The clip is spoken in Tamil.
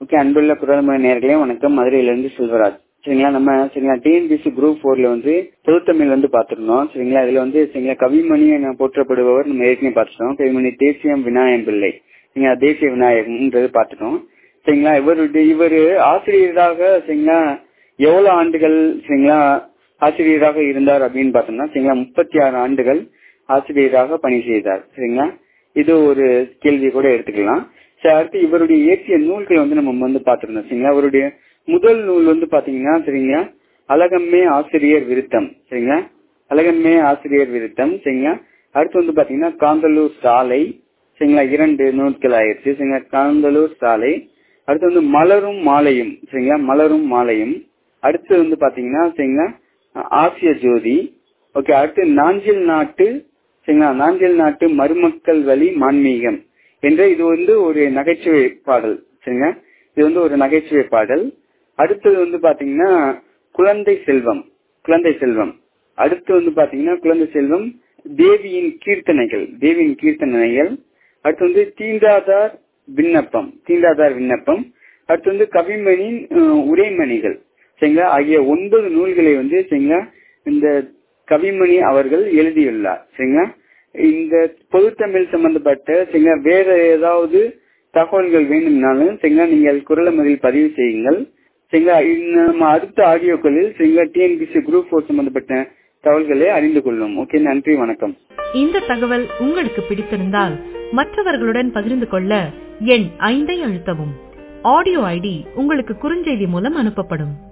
ஓகே, அன்புள்ள குரல்மொழி நேயர்களே வணக்கம். மதுரையிலிருந்து செல்வராஜ். சரிங்களா, நம்ம சரிங்களா டிஎன்பிசி குரூப் 4ல வந்து பொதுத்தமிழ் வந்து பாத்துருந்தோம். சரிங்களா, இதுல வந்து சரிங்களா கவிமணி என போற்றப்படுபவர் நம்ம ஏற்கனவே பார்த்துட்டோம். கவிமணி தேசியம் விநாயகம் பிள்ளை, சரிங்களா தேசிய விநாயகம்ன்றது பார்த்துட்டோம். சரிங்களா, இவர் ஆசிரியராக சரிங்களா எவ்வளவு ஆண்டுகள் சரிங்களா ஆசிரியராக இருந்தார் அப்படின்னு பார்த்தோம்னா சரிங்களா 36 ஆண்டுகள் ஆசிரியராக பணி செய்தார். சரிங்களா, இது ஒரு கேள்வி கூட எடுத்துக்கலாம். சரி, அடுத்து இவருடைய இயற்றிய நூல்கள் வந்து நம்ம வந்து பாத்துருந்தோம். சரிங்களா, அவருடைய முதல் நூல் வந்து பாத்தீங்கன்னா சரிங்களா அழகம்மே ஆசிரியர் விருத்தம். சரிங்களா, அழகம்மே ஆசிரியர் விருத்தம். சரிங்களா, அடுத்து வந்து பாத்தீங்கன்னா காந்தலூர் சாலை. சரிங்களா, 2 நூல்கள் ஆயிடுச்சு. சரிங்களா, காந்தலூர் சாலை. அடுத்து வந்து மலரும் மாலையும். சரிங்களா, மலரும் மாலையும். அடுத்து வந்து பாத்தீங்கன்னா சரிங்களா ஆசிய ஜோதி. ஓகே, அடுத்து நாஞ்சில் நாட்டு. சரிங்களா, நாஞ்சில் நாட்டு மருமக்கள் வழி மான்மீகம் என்ற இது வந்து ஒரு நகைச்சுவை பாடல். சரிங்களா, இது வந்து ஒரு நகைச்சுவை பாடல். அடுத்தது வந்து பாத்தீங்கன்னா குழந்தை செல்வம். குழந்தை செல்வம். அடுத்து வந்து பாத்தீங்கன்னா குழந்தை செல்வம் தேவியின் கீர்த்தனைகள். தேவியின் கீர்த்தனைகள். அடுத்து வந்து தீண்டாதார் விண்ணப்பம். தீண்டாதார் விண்ணப்பம். அடுத்து வந்து கவிமணியின் உரைமணிகள். சரிங்களா, ஆகிய 9 நூல்களை வந்து சரிங்களா இந்த கவிமணி அவர்கள் எழுதியுள்ளார். சரிங்களா, இந்த பொதுத்தமிழ் சம்பந்தப்பட்ட சரிங்களா வேற ஏதாவது தகவல்கள் வேணும்னாலும் சரிங்களா நீங்கள் குரலமதில் பதிவு செய்யுங்கள். சரிங்களா, நம்ம அடுத்த ஆடியோக்களில் சரிங்களா டிஎன்பிசி குரூப் 4 சம்பந்தப்பட்ட தகவல்களை அறிந்து கொள்ளும். ஓகே, நன்றி, வணக்கம். இந்த தகவல் உங்களுக்கு பிடித்திருந்தால் மற்றவர்களுடன் பகிர்ந்து கொள்ள எண் 5 அழுத்தவும். ஆடியோ ஐடி உங்களுக்கு குறுஞ்செய்தி மூலம் அனுப்பப்படும்.